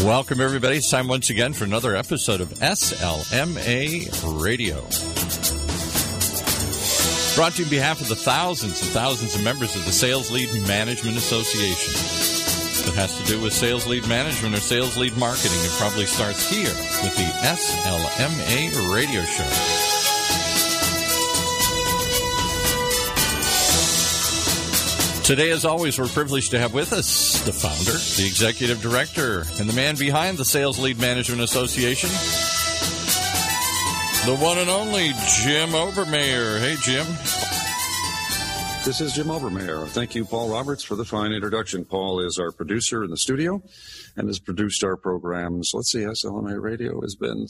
Welcome, everybody. It's time once again for another episode of SLMA Radio. Brought to you on behalf of the thousands and thousands of members of the Sales Lead Management Association. If it has to do with sales lead management or sales lead marketing, it probably starts here with the SLMA Radio Show. Today, as always, we're privileged to have with us the founder, the executive director, and the man behind the Sales Lead Management Association, the one and only Jim Obermayer. Hey, Jim. This is Jim Obermayer. Thank you, Paul Roberts, for the fine introduction. Paul is our producer in the studio and has produced our programs. Let's see, SLMA Radio has been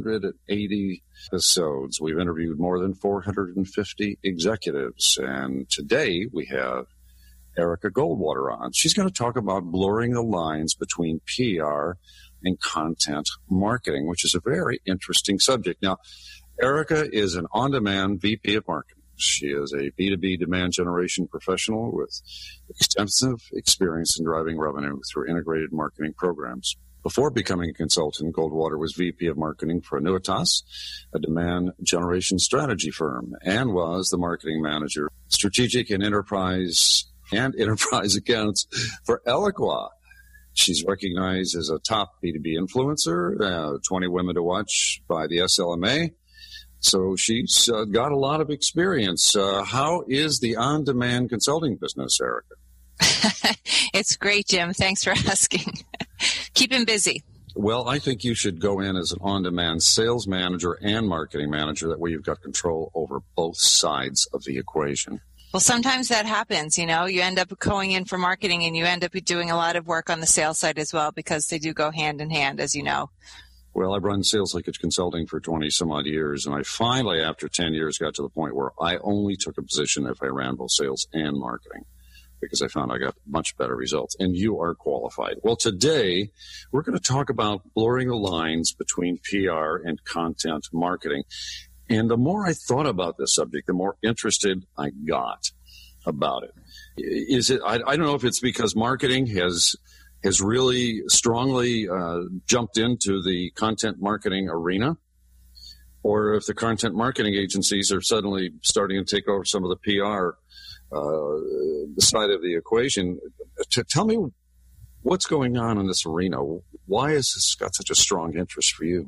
380 episodes. We've interviewed more than 450 executives, and today we have Erica Goldwater on. She's going to talk about blurring the lines between PR and content marketing, which is a very interesting subject. Now, Erica is an on-demand VP of marketing. She is a B2B demand generation professional with extensive experience in driving revenue through integrated marketing programs. Before becoming a consultant, Goldwater was VP of marketing for Annuitas, a demand generation strategy firm, and was the marketing manager, strategic and enterprise accounts for Eloqua. She's recognized as a top B2B influencer, 20 Women to Watch by the SLMA. So she's got a lot of experience. How is the on-demand consulting business, Erica? It's great, Jim. Thanks for asking. Keep him busy. Well, I think you should go in as an on-demand sales manager and marketing manager. That way you've got control over both sides of the equation. Well, sometimes that happens, you know. You end up going in for marketing and you end up doing a lot of work on the sales side as well, because they do go hand in hand, as you know. Well, I've run sales leakage consulting for 20-some-odd years, and I finally, after 10 years, got to the point where I only took a position if I ran both sales and marketing, because I found I got much better results, and you are qualified. Well, today, we're going to talk about blurring the lines between PR and content marketing. And the more I thought about this subject, the more interested I got about it. I don't know if it's because marketing has really strongly jumped into the content marketing arena, or if the content marketing agencies are suddenly starting to take over some of the PR side of the equation. Tell me what's going on in this arena. Why has this got such a strong interest for you?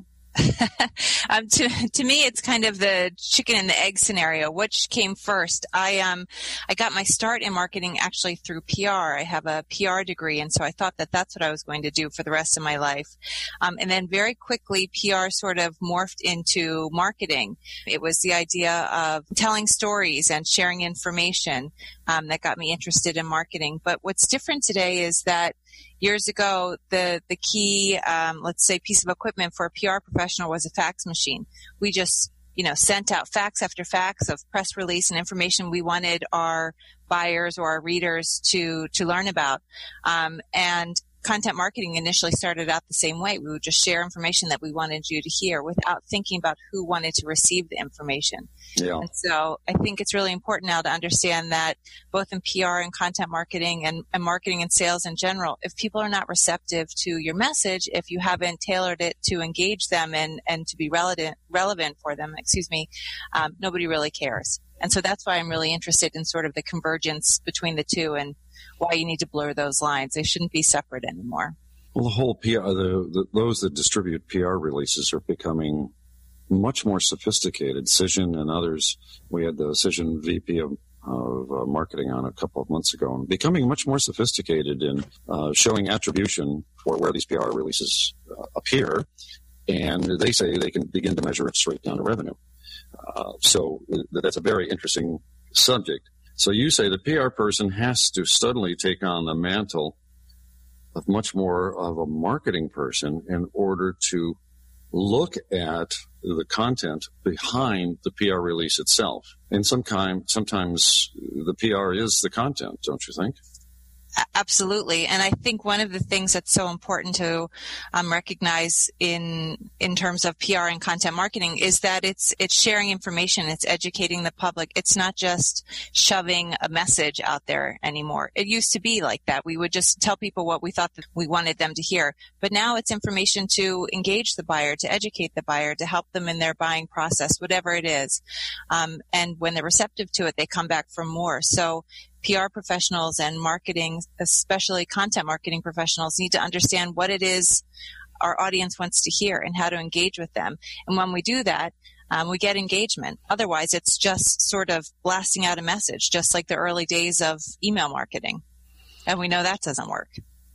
To me, it's kind of the chicken and the egg scenario. Which came first? I got my start in marketing actually through PR. I have a PR degree, and so I thought that that's what I was going to do for the rest of my life. And then very quickly, PR sort of morphed into marketing. It was the idea of telling stories and sharing information that got me interested in marketing. But what's different today is that years ago, the key, let's say, piece of equipment for a PR professional was a fax machine. We just, sent out fax after fax of press release and information we wanted our buyers or our readers to learn about. And content marketing initially started out the same way. We would just share information that we wanted you to hear without thinking about who wanted to receive the information. Yeah. And so I think it's really important now to understand that both in PR and content marketing and marketing and sales in general, if people are not receptive to your message, if you haven't tailored it to engage them and to be relevant for them, nobody really cares. And so that's why I'm really interested in sort of the convergence between the two and why you need to blur those lines. They shouldn't be separate anymore. Well, the whole PR, those that distribute PR releases are becoming much more sophisticated. Cision and others, we had the Cision VP of marketing on a couple of months ago, and becoming much more sophisticated in showing attribution for where these PR releases appear, and they say they can begin to measure it straight down to revenue. So that's a very interesting subject. So you say the PR person has to suddenly take on the mantle of much more of a marketing person in order to look at the content behind the PR release itself. And sometimes the PR is the content, don't you think? Absolutely. And I think one of the things that's so important to recognize in terms of PR and content marketing is that it's sharing information. It's educating the public. It's not just shoving a message out there anymore. It used to be like that. We would just tell people what we thought that we wanted them to hear. But now it's information to engage the buyer, to educate the buyer, to help them in their buying process, whatever it is. And when they're receptive to it, they come back for more. So PR professionals and marketing, especially content marketing professionals, need to understand what it is our audience wants to hear and how to engage with them. And when we do that, we get engagement. Otherwise, it's just sort of blasting out a message, just like the early days of email marketing. And we know that doesn't work.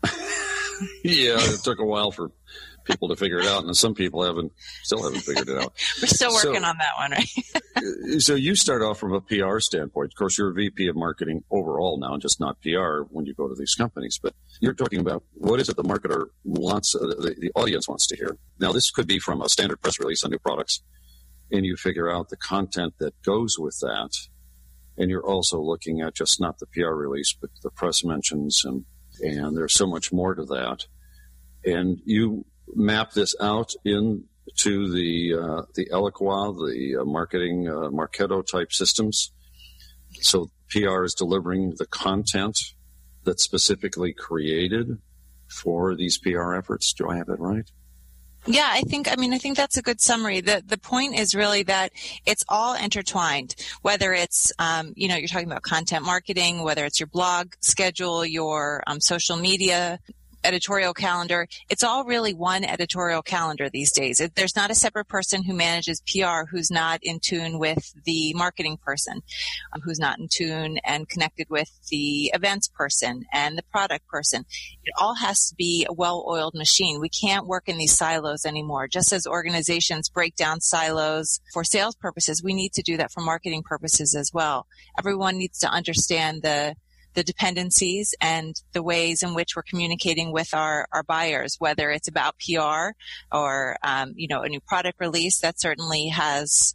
Yeah, it took a while for people to figure it out, and some people still haven't figured it out. We're still working on that one, right? So you start off from a PR standpoint. Of course, you're a VP of marketing overall now, just not PR when you go to these companies. But you're talking about what is it the marketer wants, the audience wants to hear. Now, this could be from a standard press release on new products, and you figure out the content that goes with that. And you're also looking at just not the PR release, but the press mentions, and there's so much more to that. And you map this out into the Eloqua, the marketing Marketo type systems. So PR is delivering the content that's specifically created for these PR efforts. Do I have that right? Yeah, I think that's a good summary. The point is really that it's all intertwined, whether it's, you're talking about content marketing, whether it's your blog schedule, your social media editorial calendar. It's all really one editorial calendar these days. There's not a separate person who manages PR who's not in tune with the marketing person, who's not in tune and connected with the events person and the product person. It all has to be a well-oiled machine. We can't work in these silos anymore. Just as organizations break down silos for sales purposes, we need to do that for marketing purposes as well. Everyone needs to understand the dependencies and the ways in which we're communicating with our buyers, whether it's about PR or, a new product release that certainly has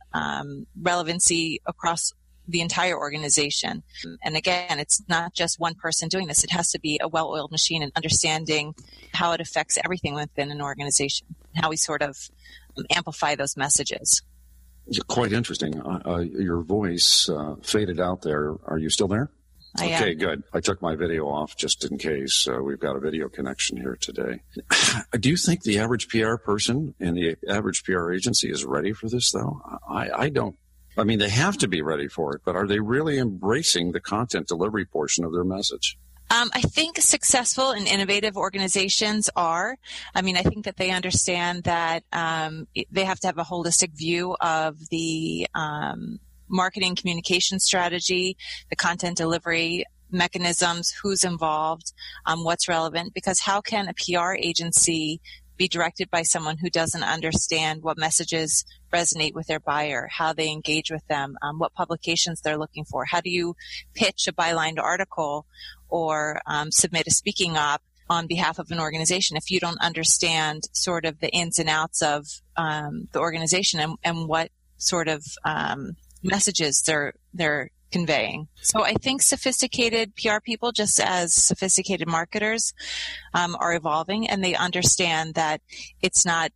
relevancy across the entire organization. And again, it's not just one person doing this. It has to be a well-oiled machine and understanding how it affects everything within an organization, how we sort of amplify those messages. Quite interesting. Your voice faded out there. Are you still there? Okay, good. I took my video off just in case. We've got a video connection here today. Do you think the average PR person and the average PR agency is ready for this, though? I don't. I mean, they have to be ready for it, but are they really embracing the content delivery portion of their message? I think successful and innovative organizations are. I mean, I think that they understand that they have to have a holistic view of the marketing communication strategy, the content delivery mechanisms, who's involved, what's relevant, because how can a PR agency be directed by someone who doesn't understand what messages resonate with their buyer, how they engage with them, what publications they're looking for? How do you pitch a bylined article or submit a speaking op on behalf of an organization if you don't understand sort of the ins and outs of the organization and what sort of messages they're conveying? So I think sophisticated PR people, just as sophisticated marketers, are evolving, and they understand that it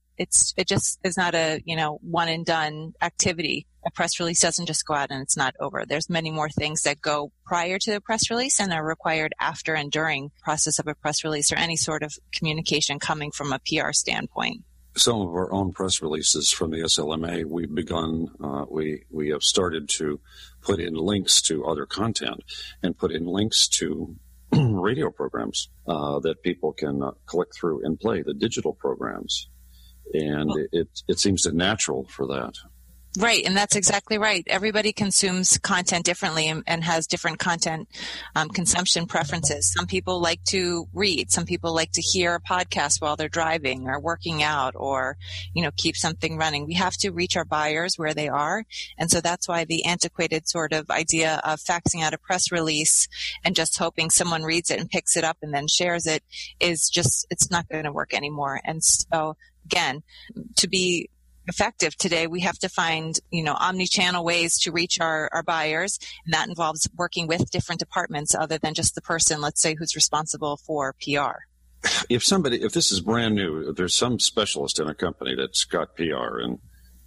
just is not a one and done activity. A press release doesn't just go out and it's not over. There's many more things that go prior to the press release and are required after and during the process of a press release or any sort of communication coming from a PR standpoint. Some of our own press releases from the SLMA, we've begun, we have started to put in links to other content and put in links to radio programs that people can click through and play, the digital programs. And it seems natural for that. Right, and that's exactly right. Everybody consumes content differently and has different content consumption preferences. Some people like to read. Some people like to hear a podcast while they're driving or working out or, keep something running. We have to reach our buyers where they are, and so that's why the antiquated sort of idea of faxing out a press release and just hoping someone reads it and picks it up and then shares it is just, it's not going to work anymore. And so, again, to be effective today, we have to find, omni-channel ways to reach our buyers. And that involves working with different departments other than just the person, let's say, who's responsible for PR. If this is brand new, there's some specialist in a company that's got PR and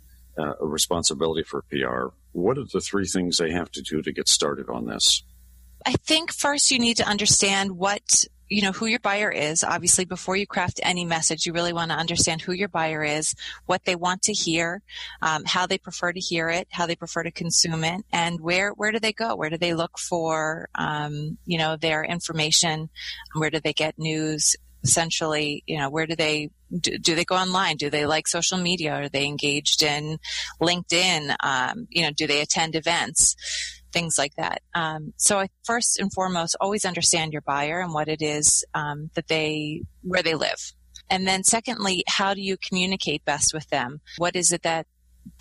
a responsibility for PR, what are the three things they have to do to get started on this? I think first you need to understand who your buyer is. Obviously, before you craft any message, you really want to understand who your buyer is, what they want to hear, how they prefer to hear it, how they prefer to consume it, and where do they go? Where do they look for, their information? Where do they get news? Essentially, where do they go online? Do they like social media? Are they engaged in LinkedIn? Do they attend events? Things like that. So I first and foremost always understand your buyer and what it is where they live. And then secondly, how do you communicate best with them? What is it that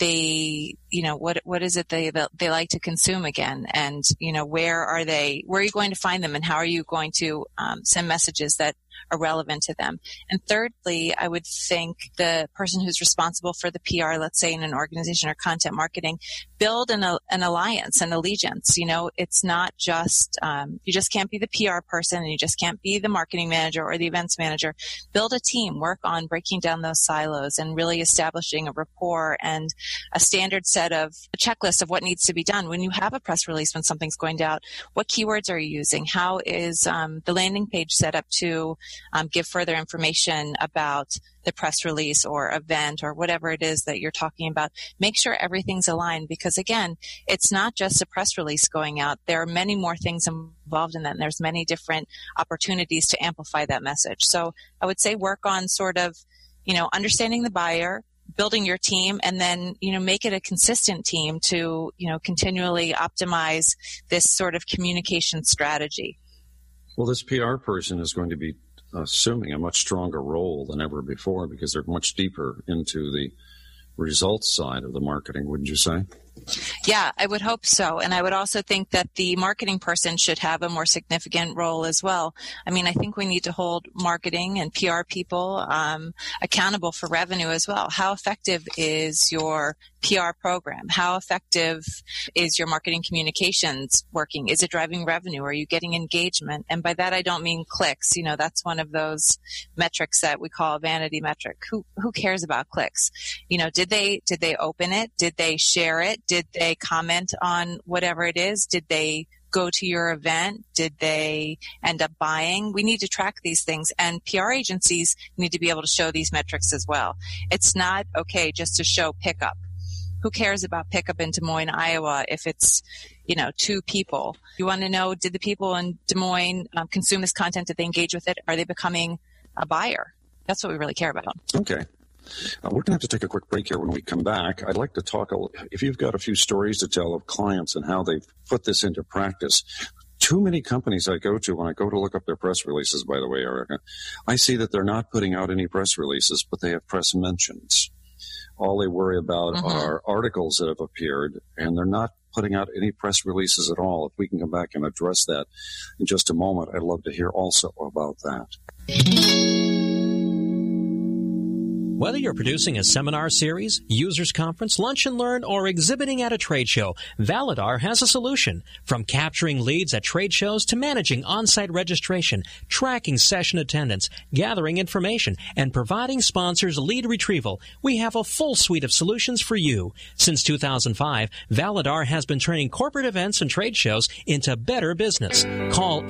they, what is it they like to consume again? And, where are you going to find them, and how are you going to send messages that are relevant to them? And thirdly, I would think the person who's responsible for the PR, let's say in an organization or content marketing, build an alliance, an allegiance. It's not just, you just can't be the PR person, and you just can't be the marketing manager or the events manager. Build a team, work on breaking down those silos and really establishing a rapport and a standard set of a checklist of what needs to be done. When you have a press release, when something's going out, what keywords are you using? How is the landing page set up to give further information about the press release or event or whatever it is that you're talking about? Make sure everything's aligned, because again, it's not just a press release going out. There are many more things involved in that, and there's many different opportunities to amplify that message. So I would say work on sort of, understanding the buyer, building your team, and then, make it a consistent team to, continually optimize this sort of communication strategy. Well, this PR person is going to be assuming a much stronger role than ever before, because they're much deeper into the results side of the marketing, wouldn't you say? Yeah, I would hope so. And I would also think that the marketing person should have a more significant role as well. I mean, I think we need to hold marketing and PR people accountable for revenue as well. How effective is your PR program? How effective is your marketing communications working? Is it driving revenue? Are you getting engagement? And by that, I don't mean clicks. That's one of those metrics that we call a vanity metric. Who cares about clicks? Did they open it? Did they share it? Did they comment on whatever it is? Did they go to your event? Did they end up buying? We need to track these things, and PR agencies need to be able to show these metrics as well. It's not okay just to show pickup. Who cares about pickup in Des Moines, Iowa, if it's, 2 people? You want to know, did the people in Des Moines consume this content? Did they engage with it? Are they becoming a buyer? That's what we really care about. Okay. We're going to have to take a quick break here. When we come back, I'd like to talk, if you've got a few stories to tell of clients and how they've put this into practice. Too many companies I go to, when I go to look up their press releases, by the way, Erica, I see that they're not putting out any press releases, but they have press mentions. All they worry about are articles that have appeared, and they're not putting out any press releases at all. If we can come back and address that in just a moment, I'd love to hear also about that. Whether you're producing a seminar series, users conference, lunch and learn, or exhibiting at a trade show, Validar has a solution. From capturing leads at trade shows to managing on-site registration, tracking session attendance, gathering information, and providing sponsors lead retrieval, we have a full suite of solutions for you. Since 2005, Validar has been turning corporate events and trade shows into better business. Call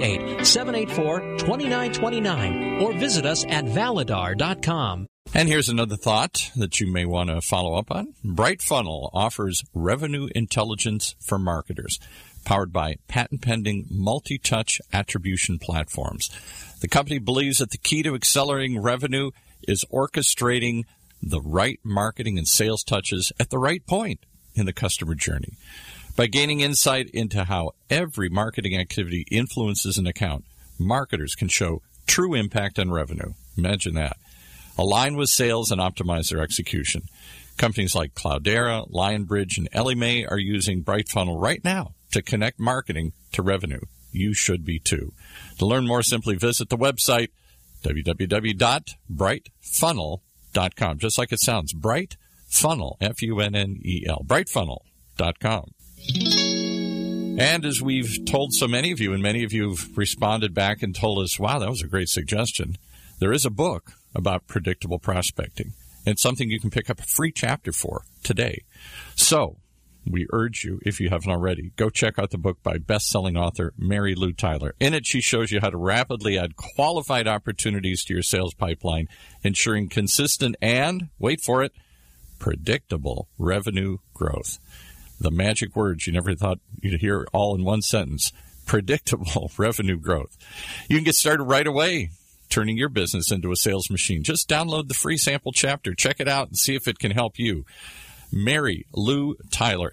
888-784-2929 or visit us at validar.com. And here's another thought that you may want to follow up on. BrightFunnel offers revenue intelligence for marketers, powered by patent-pending multi-touch attribution platforms. The company believes that the key to accelerating revenue is orchestrating the right marketing and sales touches at the right point in the customer journey. By gaining insight into how every marketing activity influences an account, marketers can show true impact on revenue. Imagine that. Align with sales and optimize their execution. Companies like Cloudera, Lionbridge, and Ellie Mae are using BrightFunnel right now to connect marketing to revenue. You should be too. To learn more, simply visit the website www.brightfunnel.com. Just like it sounds, brightfunnel.com. Funnel, Funnel, brightfunnel.com. And as we've told so many of you, and many of you have responded back and told us, wow, that was a great suggestion, there is a book about predictable prospecting. It's something you can pick up a free chapter for today. So we urge you, if you haven't already, go check out the book by best-selling author Mary Lou Tyler. In it, she shows you how to rapidly add qualified opportunities to your sales pipeline, ensuring consistent and, wait for it, predictable revenue growth. The magic words you never thought you'd hear all in one sentence: predictable revenue growth. You can get started right away turning your business into a sales machine. Just download the free sample chapter. Check it out and see if it can help you. Mary Lou Tyler,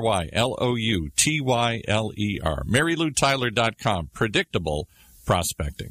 MaryLouTyler, MaryLouTyler.com. Predictable prospecting.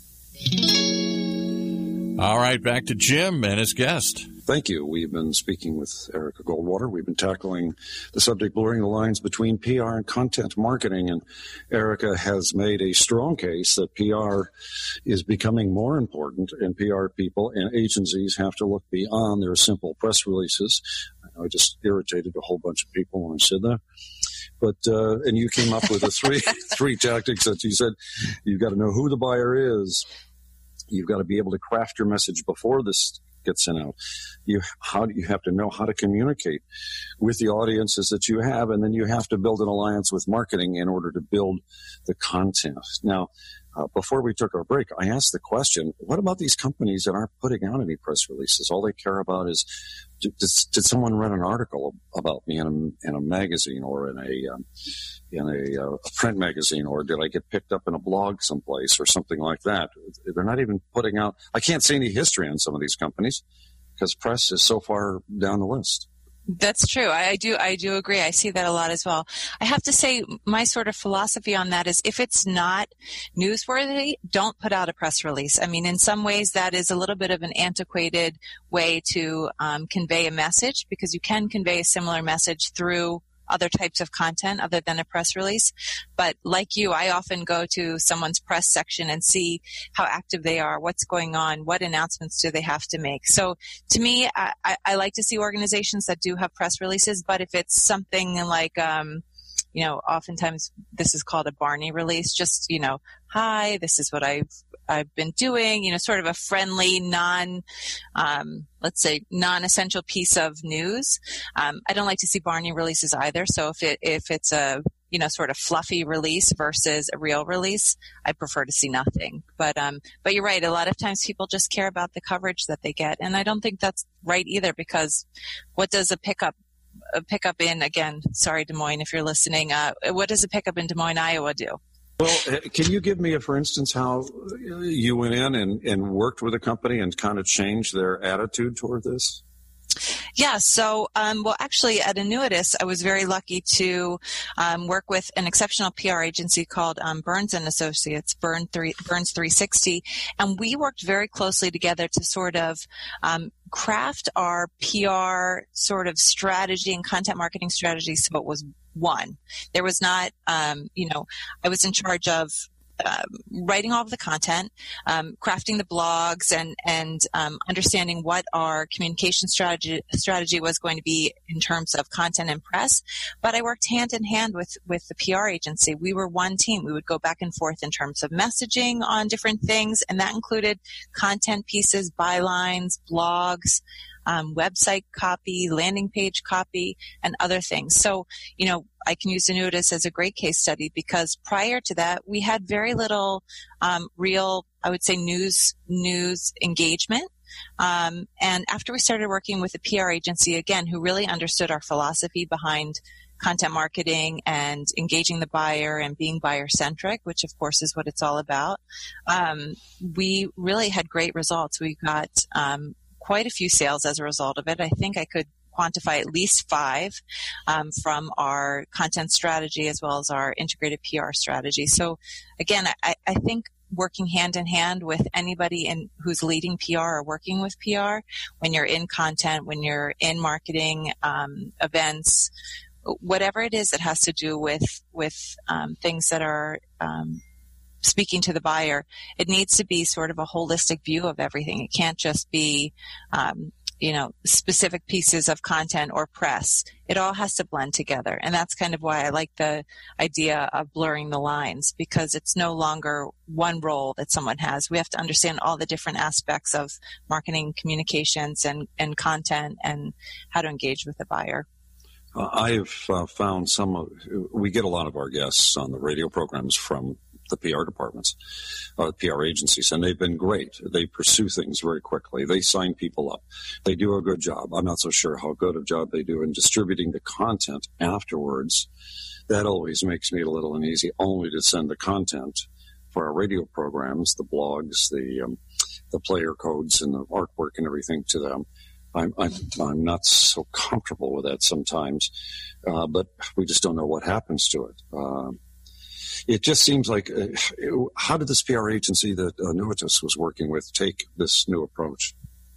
All right, back to Jim and his guest. Thank you. We've been speaking with Erica Goldwater. We've been tackling the subject, blurring the lines between PR and content marketing. And Erica has made a strong case that PR is becoming more important, and PR people and agencies have to look beyond their simple press releases. I know I just irritated a whole bunch of people when I said that. But, and you came up with the three tactics that you said. You've got to know who the buyer is. You've got to be able to craft your message before this gets sent out. You have to know how to communicate with the audiences that you have, and then you have to build an alliance with marketing in order to build the content. Now, before we took our break, I asked the question, what about these companies that aren't putting out any press releases? All they care about is, did someone run an article about me in a magazine or in a print magazine, or did I get picked up in a blog someplace or something like that? They're not even putting out. I can't see any history on some of these companies because press is so far down the list. That's true. I do agree. I see that a lot as well. I have to say my sort of philosophy on that is if it's not newsworthy, don't put out a press release. I mean, in some ways that is a little bit of an antiquated way to convey a message, because you can convey a similar message through other types of content other than a press release. But like you, I often go to someone's press section and see how active they are, what's going on, what announcements do they have to make. So to me, I like to see organizations that do have press releases, but if it's something like, oftentimes this is called a Barney release, just, hi, this is what I've been doing, sort of a friendly, non-essential piece of news. I don't like to see Barney releases either. So if it's a, sort of fluffy release versus a real release, I prefer to see nothing. But you're right. A lot of times people just care about the coverage that they get. And I don't think that's right either, because what does a pickup in, again, sorry, Des Moines, if you're listening, what does a pickup in Des Moines, Iowa do? Well, can you give me, for instance, how you went in and worked with a company and kind of changed their attitude toward this? Yeah. So, actually at Annuitas, I was very lucky to work with an exceptional PR agency called Burns & Associates, Burns 360. And we worked very closely together to sort of craft our PR sort of strategy and content marketing strategy so it was one. There was not, I was in charge of writing all of the content, crafting the blogs, and understanding what our communication strategy was going to be in terms of content and press. But I worked hand in hand with the PR agency. We were one team. We would go back and forth in terms of messaging on different things, and that included content pieces, bylines, blogs, website copy, landing page copy, and other things. So, I can use Annuitas as a great case study, because prior to that, we had very little real, I would say, news engagement. And after we started working with a PR agency, again, who really understood our philosophy behind content marketing and engaging the buyer and being buyer-centric, which of course is what it's all about, we really had great results. We got quite a few sales as a result of it. I think I could quantify at least 5 from our content strategy as well as our integrated PR strategy. So again, I think working hand in hand with anybody who's leading PR or working with PR, when you're in content, when you're in marketing, events, whatever it is that has to do with things that are speaking to the buyer, it needs to be sort of a holistic view of everything. It can't just be specific pieces of content or press. It all has to blend together. And that's kind of why I like the idea of blurring the lines, because it's no longer one role that someone has. We have to understand all the different aspects of marketing, communications, and content, and how to engage with the buyer. I've found we get a lot of our guests on the radio programs from the PR departments, PR agencies, and they've been great. They pursue things very quickly. They sign people up. They do a good job. I'm not so sure how good a job they do in distributing the content afterwards. That always makes me a little uneasy, only to send the content for our radio programs, the blogs, the player codes, and the artwork and everything to them. I'm not so comfortable with that sometimes, but we just don't know what happens to it. It just seems like, how did this PR agency that Annuitas was working with take this new approach?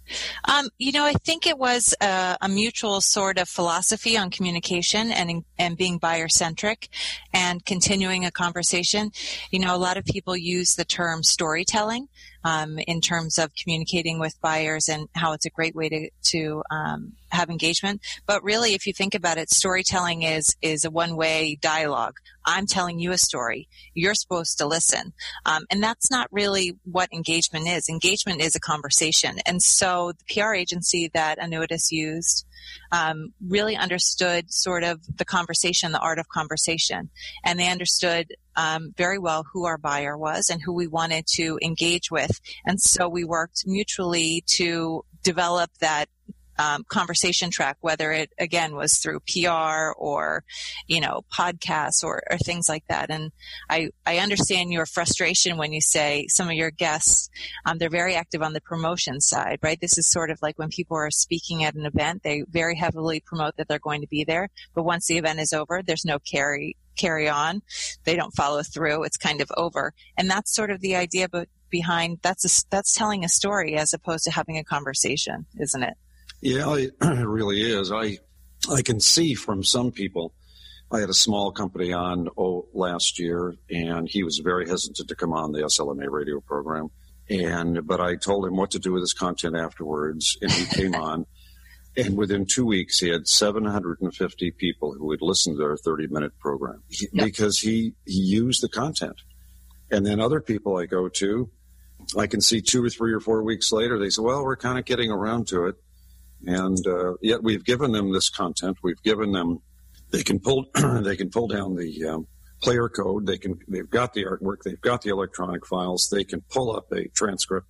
I think it was a mutual sort of philosophy on communication and being buyer-centric and continuing a conversation. A lot of people use the term storytelling in terms of communicating with buyers and how it's a great way to have engagement. But really, if you think about it, storytelling is a one-way dialogue. I'm telling you a story. You're supposed to listen. And that's not really what engagement is. Engagement is a conversation. And so the PR agency that Annuitas used really understood sort of the conversation, the art of conversation. And they understood very well who our buyer was and who we wanted to engage with. And so we worked mutually to develop that conversation track, whether it, again, was through PR or, podcasts or things like that. And I understand your frustration when you say some of your guests, they're very active on the promotion side, right? This is sort of like when people are speaking at an event, they very heavily promote that they're going to be there. But once the event is over, there's no carry on. They don't follow through. It's kind of over. And that's sort of the idea behind that's telling a story as opposed to having a conversation, isn't it? Yeah, it really is. I can see from some people. I had a small company on last year, and he was very hesitant to come on the SLMA radio program. But I told him what to do with his content afterwards, and he came on. And within 2 weeks, he had 750 people who would listen to our 30-minute program because he used the content. And then other people I go to, I can see 2 or 3 or 4 weeks later, they say, well, we're kind of getting around to it. And yet we've given them this content. We've given them, they can pull down the player code. They've got the artwork. They've got the electronic files. They can pull up a transcript.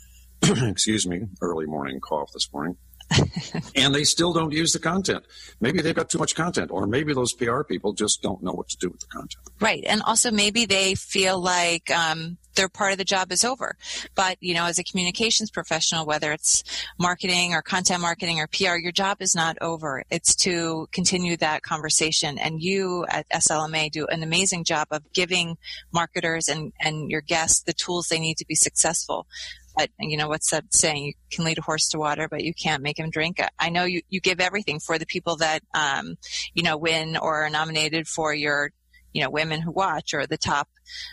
Excuse me, early morning cough this morning. And they still don't use the content. Maybe they've got too much content, or maybe those PR people just don't know what to do with the content. Right. And also maybe they feel like their part of the job is over. But, as a communications professional, whether it's marketing or content marketing or PR, your job is not over. It's to continue that conversation. And you at SLMA do an amazing job of giving marketers and your guests the tools they need to be successful. But, what's that saying? You can lead a horse to water, but you can't make him drink. I know you give everything for the people that, win or are nominated for your, Women Who Watch or the top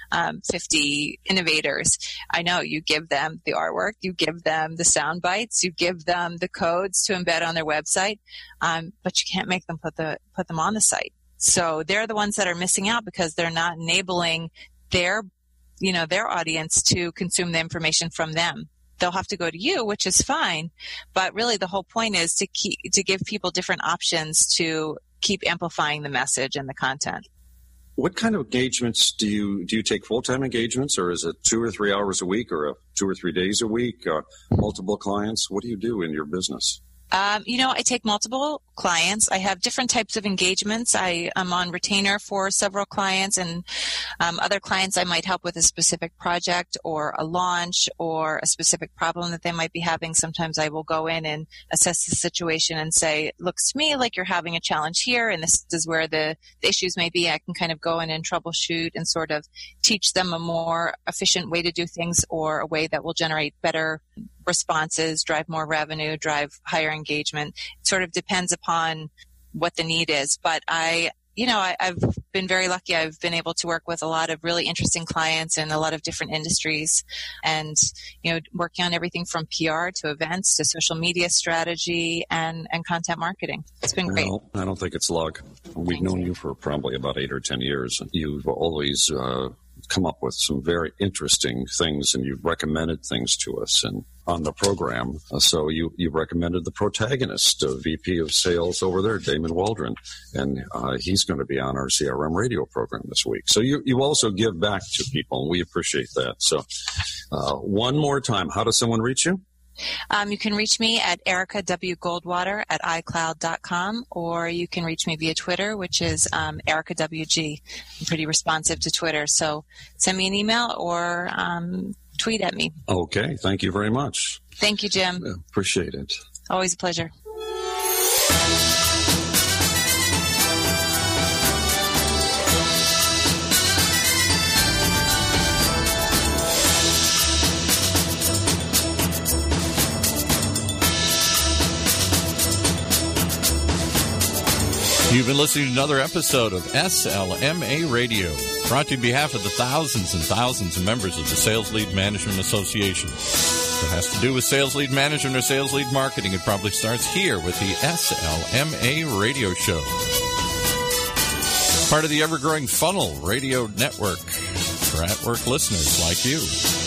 50 innovators. I know you give them the artwork, you give them the sound bites, you give them the codes to embed on their website, but you can't make them put them on the site. So they're the ones that are missing out because they're not enabling their audience to consume the information from them. They'll have to go to you, which is fine. But really the whole point is to give people different options to keep amplifying the message and the content. What kind of engagements do you take full-time engagements, or is it 2 or 3 hours a week, or 2 or 3 days a week, multiple clients? What do you do in your business? I take multiple clients. I have different types of engagements. I am on retainer for several clients, and other clients I might help with a specific project or a launch or a specific problem that they might be having. Sometimes I will go in and assess the situation and say, it looks to me like you're having a challenge here, and this is where the issues may be. I can kind of go in and troubleshoot and sort of teach them a more efficient way to do things, or a way that will generate better responses, drive more revenue, drive higher engagement. It sort of depends upon what the need is. But I I've been very lucky. I've been able to work with a lot of really interesting clients in a lot of different industries, and working on everything from PR to events to social media strategy and content marketing. It's been great. Well, I don't think it's luck. We've known you for probably about 8 or 10 years. You've always come up with some very interesting things, and you've recommended things to us and on the program. So you recommended the Protagonist, VP of Sales over there, Damon Waldron, and he's going to be on our CRM radio program this week. So you also give back to people, and we appreciate that. So one more time, how does someone reach you? You can reach me at Erica W. Goldwater at iCloud.com, or you can reach me via Twitter, which is Erica WG. I'm pretty responsive to Twitter, so send me an email or tweet at me. Okay, thank you very much. Thank you, Jim. Appreciate it. Always a pleasure. You've been listening to another episode of SLMA Radio, brought to you on behalf of the thousands and thousands of members of the Sales Lead Management Association. If it has to do with sales lead management or sales lead marketing, it probably starts here with the SLMA Radio Show. Part of the ever-growing Funnel Radio Network for at-work listeners like you.